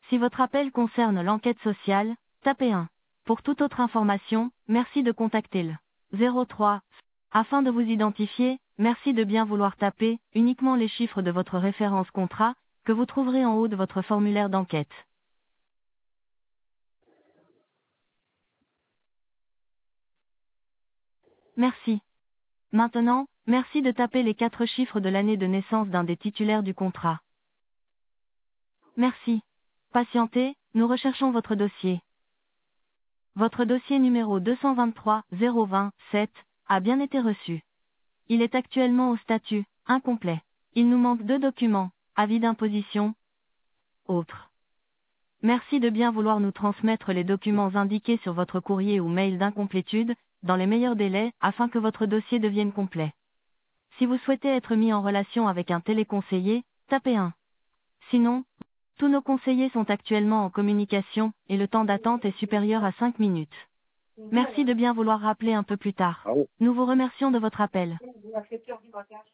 Si votre appel concerne l'enquête sociale, tapez 1. Pour toute autre information, merci de contacter le 03. Afin de vous identifier, merci de bien vouloir taper uniquement les chiffres de votre référence contrat, que vous trouverez en haut de votre formulaire d'enquête. Merci. Maintenant, merci de taper les 4 chiffres de l'année de naissance d'un des titulaires du contrat. Merci. Patientez, nous recherchons votre dossier. Votre dossier numéro 223 027 a bien été reçu. Il est actuellement au statut incomplet. Il nous manque 2 documents, avis d'imposition, autres. Merci de bien vouloir nous transmettre les documents indiqués sur votre courrier ou mail d'incomplétude, dans les meilleurs délais, afin que votre dossier devienne complet. Si vous souhaitez être mis en relation avec un téléconseiller, tapez 1. Sinon, tous nos conseillers sont actuellement en communication, et le temps d'attente est supérieur à 5 minutes. Merci de bien vouloir rappeler un peu plus tard. Ah oui. Nous vous remercions de votre appel.